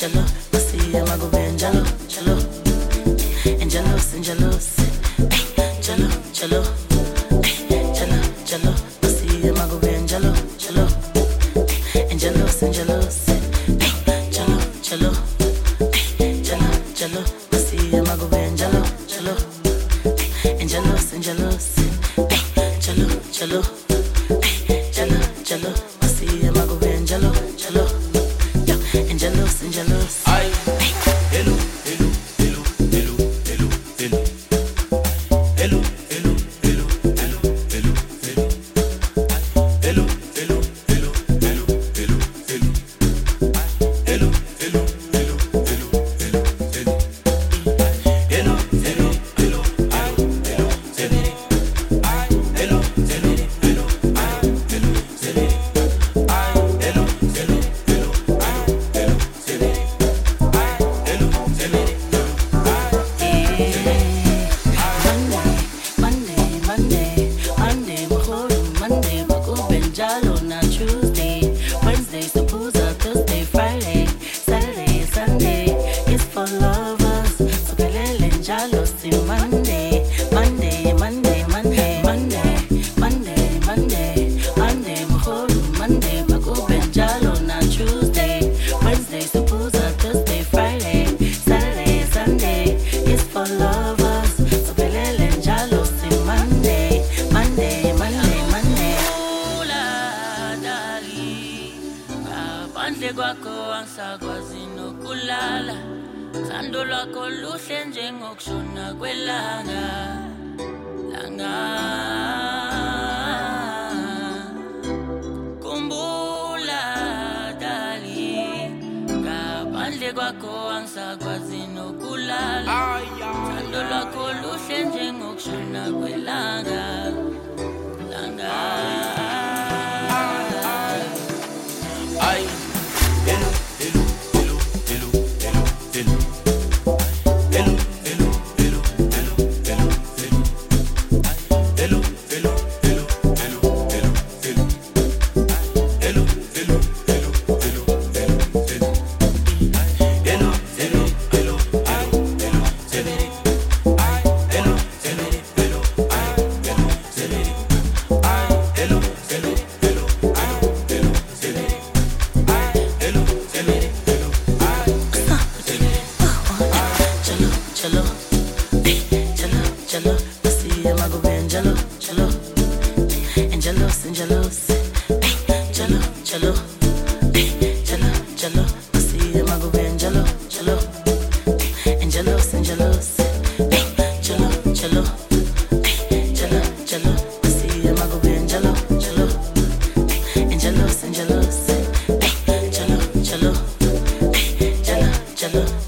Jello, Masia Magoven, Jello, Jello, and jealous, Jello, Jello, Jello, Jello, Masia Magoven, Jello, Jello, and jealous, Jello, Jello, Jello, Masia Magoven, Jello, Jello, and jealous, Jello, Jello, Jello, Masia Magoven, Jello, Jello, and jealous. Ay, hello, hello, hello, hello, hello, hello. Hello, hello, hello, hello, hello, hello. Hello, hello, hello, hello, hello, hello. Hello, hello, hello, hello, hello, hello. Hello, hello, hello, hello, hello, hello. Hello, hello, hello, hello, hello. Hello, hello, Monday, Monday, Magoven, Jello, na Tuesday, Wednesday, Sapuza, Thursday, Friday, Saturday, Sunday, it's for lovers. So Kelele, Jello, see Monday, Magoven, Jello, na Tuesday, Wednesday, Sapuza, Thursday, Friday, Saturday, Sunday, it's for lovers. So Kelele, Jello, see Monday. Phandle kwakho angisakwazi nokulala, thando lwakho luhle njengokushona kwelanga, langa. Kumbula dali, ngaphandle kwakho angisakwazi nokulala, thando lwakho luhle njengokushona kwelanga, langa. ay, hello, hello, hello, hello, hello, hello. Hello, hello, hello, hello, hello, hello. Hello, hello, hello, hello, hello, hello. Hello, hello, hello, hello, hello, hello. Hello, hello, hello, hello, hello, hello. Hello, hello, hello, hello, hello. Hello, hello, hello, hello, hello. Jello, Masia Magoven, Jello, Jello, and jealous, Jello, Jello, Masia Magoven, Jello, Jello, and jealous, Jello, Masia Magoven, Jello, Jello, and jealous, Jello,